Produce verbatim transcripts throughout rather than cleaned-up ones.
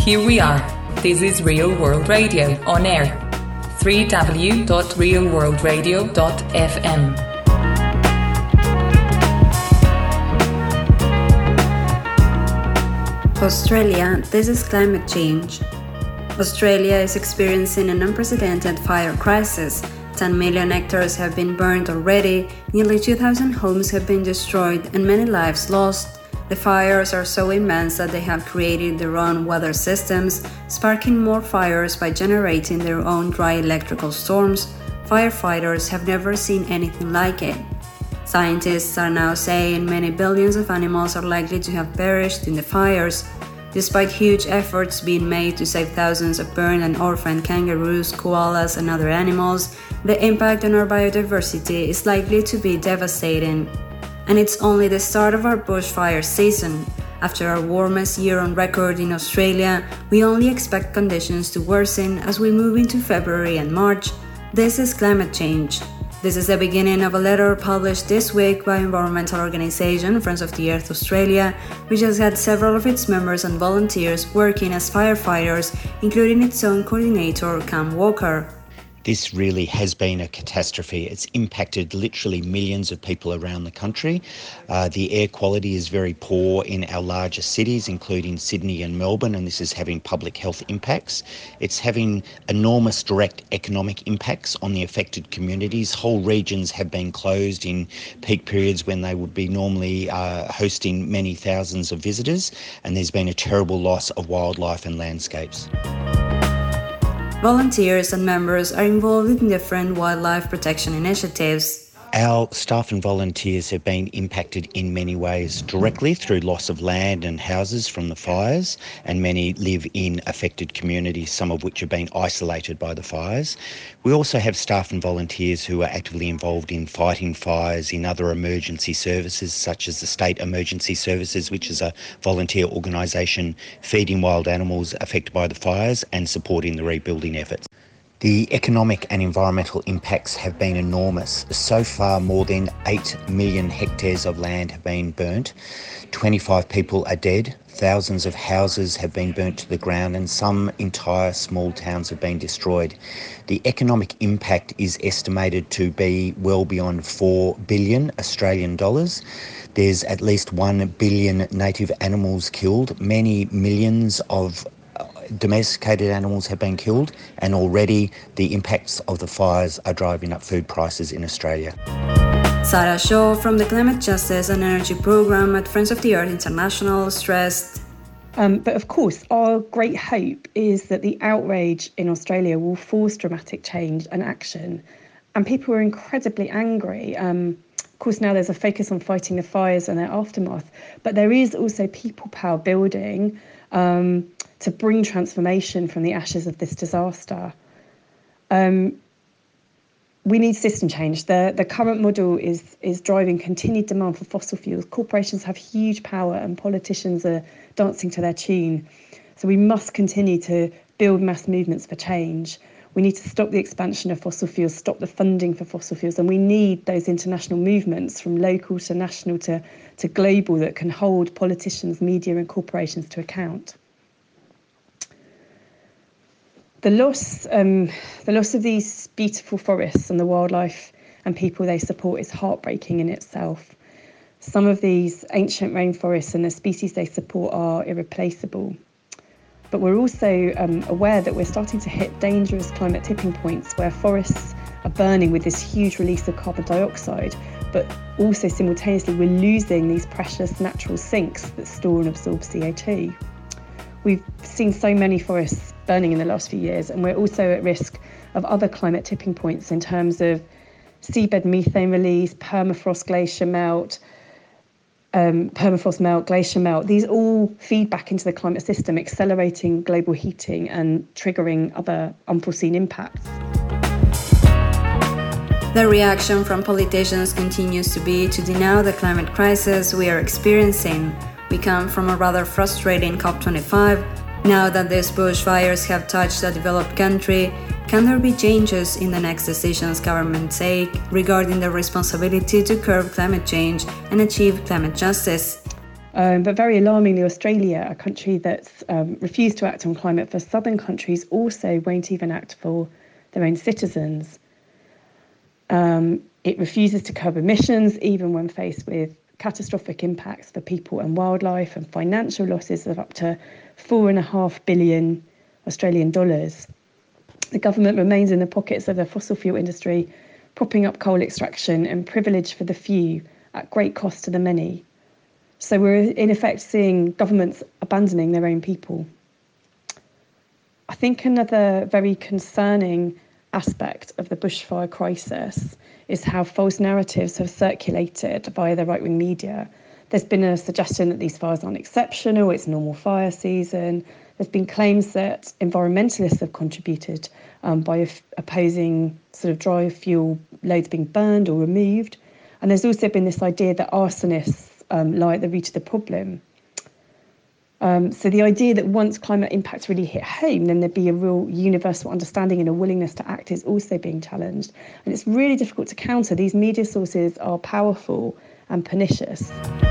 Here we are. This is Real World Radio on air. w w w dot real world radio dot f m. Australia, this is climate change. Australia is experiencing an unprecedented fire crisis. ten million hectares have been burned already, nearly two thousand homes have been destroyed, and many lives lost. The fires are so immense that they have created their own weather systems, sparking more fires by generating their own dry electrical storms. Firefighters have never seen anything like it. Scientists are now saying many billions of animals are likely to have perished in the fires. Despite huge efforts being made to save thousands of burned and orphaned kangaroos, koalas, and other animals, the impact on our biodiversity is likely to be devastating. And it's only the start of our bushfire season. After our warmest year on record in Australia, we only expect conditions to worsen as we move into February and March. This is climate change. This is the beginning of a letter published this week by environmental organisation Friends of the Earth Australia, which has had several of its members and volunteers working as firefighters, including its own coordinator, Cam Walker. This really has been a catastrophe. It's impacted literally millions of people around the country. Uh, the air quality is very poor in our largest cities, including Sydney and Melbourne, and this is having public health impacts. It's having enormous direct economic impacts on the affected communities. Whole regions have been closed in peak periods when they would be normally uh, hosting many thousands of visitors, and there's been a terrible loss of wildlife and landscapes. Volunteers and members are involved in different wildlife protection initiatives. Our staff and volunteers have been impacted in many ways, directly through loss of land and houses from the fires, and many live in affected communities, some of which have been isolated by the fires. We also have staff and volunteers who are actively involved in fighting fires in other emergency services, such as the State Emergency Services, which is a volunteer organisation feeding wild animals affected by the fires and supporting the rebuilding efforts. The economic and environmental impacts have been enormous. So far, more than eight million hectares of land have been burnt. twenty-five people are dead. Thousands of houses have been burnt to the ground, and some entire small towns have been destroyed. The economic impact is estimated to be well beyond four billion Australian dollars. There's at least one billion native animals killed. Many millions of domesticated animals have been killed, and already the impacts of the fires are driving up food prices in Australia. Sarah Shaw from the Climate Justice and Energy Programme at Friends of the Earth International stressed, um, but of course our great hope is that the outrage in Australia will force dramatic change and action, and people are incredibly angry. Um, of course now there's a focus on fighting the fires and their aftermath, but there is also people power building um, to bring transformation from the ashes of this disaster. Um, we need system change. The, the current model is, is driving continued demand for fossil fuels. Corporations have huge power and politicians are dancing to their tune. So we must continue to build mass movements for change. We need to stop the expansion of fossil fuels, stop the funding for fossil fuels, and we need those international movements from local to national to, to global that can hold politicians, media and corporations to account. The loss, um, the loss of these beautiful forests and the wildlife and people they support is heartbreaking in itself. Some of these ancient rainforests and the species they support are irreplaceable. But we're also um, aware that we're starting to hit dangerous climate tipping points where forests are burning with this huge release of carbon dioxide, but also simultaneously we're losing these precious natural sinks that store and absorb C O two. We've seen so many forests burning in the last few years, and we're also at risk of other climate tipping points in terms of seabed methane release, permafrost glacier melt, um, permafrost melt, glacier melt. These all feed back into the climate system, accelerating global heating and triggering other unforeseen impacts. The reaction from politicians continues to be to deny the climate crisis we are experiencing. We come from a rather frustrating COP twenty-five. Now that these bushfires have touched a developed country, can there be changes in the next decisions governments take regarding their responsibility to curb climate change and achieve climate justice? Um, but very alarmingly, Australia, a country that's um, refused to act on climate for southern countries, also won't even act for their own citizens. Um, it refuses to curb emissions, even when faced with catastrophic impacts for people and wildlife and financial losses of up to four and a half billion Australian dollars. The government remains in the pockets of the fossil fuel industry, propping up coal extraction and privilege for the few at great cost to the many. So we're in effect seeing governments abandoning their own people. I think another very concerning aspect of the bushfire crisis is how false narratives have circulated via the right-wing media. There's been a suggestion that these fires aren't exceptional, it's normal fire season. There's been claims that environmentalists have contributed um, by f- opposing sort of dry fuel loads being burned or removed. And there's also been this idea that arsonists um, lie at the root of the problem. Um, so the idea that once climate impacts really hit home, then there'd be a real universal understanding and a willingness to act is also being challenged. And it's really difficult to counter. These media sources are powerful and pernicious.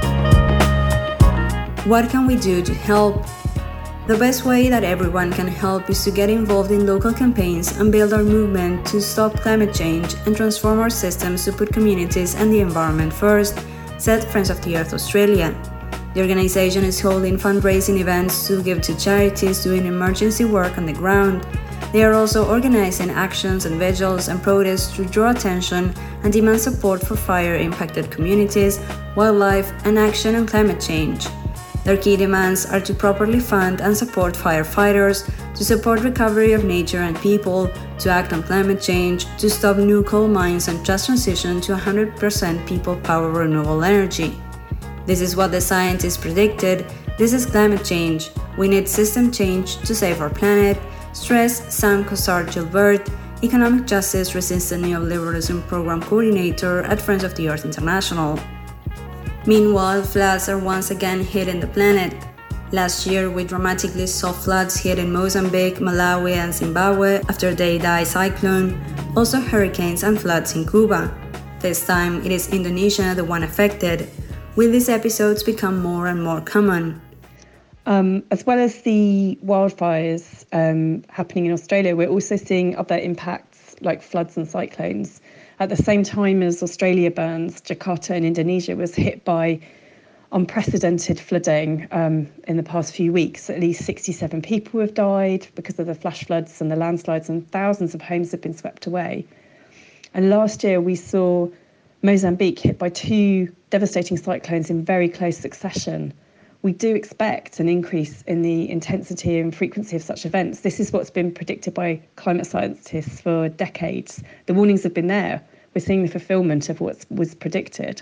What can we do to help? The best way that everyone can help is to get involved in local campaigns and build our movement to stop climate change and transform our systems to put communities and the environment first, said Friends of the Earth Australia. The organisation is holding fundraising events to give to charities doing emergency work on the ground. They are also organising actions and vigils and protests to draw attention and demand support for fire-impacted communities, wildlife and action on climate change. Their key demands are to properly fund and support firefighters, to support recovery of nature and people, to act on climate change, to stop new coal mines and just transition to one hundred percent people-powered renewable energy. This is what the scientists predicted. This is climate change. We need system change to save our planet, stressed Sam Cossart-Gilbert, Economic Justice Resistant Neoliberalism Program Coordinator at Friends of the Earth International. Meanwhile, floods are once again hitting the planet. Last year, we dramatically saw floods hitting Mozambique, Malawi and Zimbabwe after the Idai cyclone, also hurricanes and floods in Cuba. This time, it is Indonesia the one affected. Will these episodes become more and more common? Um, as well as the wildfires um, happening in Australia, we're also seeing other impacts like floods and cyclones. At the same time as Australia burns, Jakarta in Indonesia was hit by unprecedented flooding um, in the past few weeks. At least sixty-seven people have died because of the flash floods and the landslides, and thousands of homes have been swept away. And last year we saw Mozambique hit by two devastating cyclones in very close succession. We do expect an increase in the intensity and frequency of such events. This is what's been predicted by climate scientists for decades. The warnings have been there. We're seeing the fulfilment of what was predicted.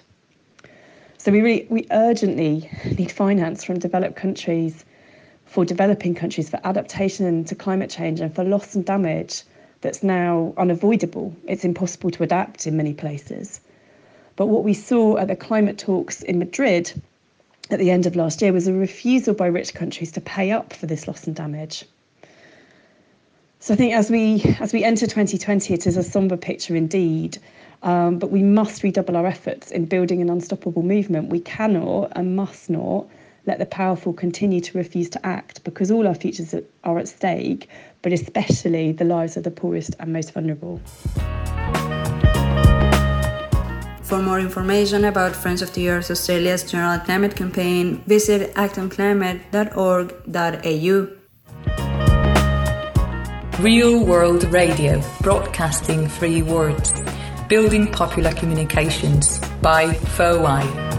So we really, we urgently need finance from developed countries, for developing countries, for adaptation to climate change and for loss and damage that's now unavoidable. It's impossible to adapt in many places. But what we saw at the climate talks in Madrid at the end of last year was a refusal by rich countries to pay up for this loss and damage. So I think as we as we enter twenty twenty, it is a sombre picture indeed, um, but we must redouble our efforts in building an unstoppable movement. We cannot and must not let the powerful continue to refuse to act, because all our futures are at stake, but especially the lives of the poorest and most vulnerable. For more information about Friends of the Earth Australia's General Climate Campaign, visit act on climate dot org dot a u. Real World Radio, broadcasting free words, building popular communications by F O I.